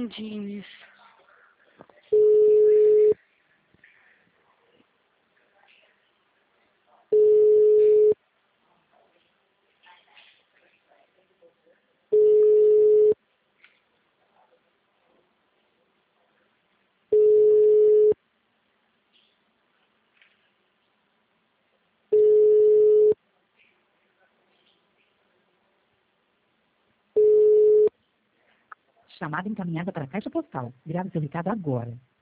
Jeans. Chamada encaminhada para a caixa postal. Grave seu recado agora.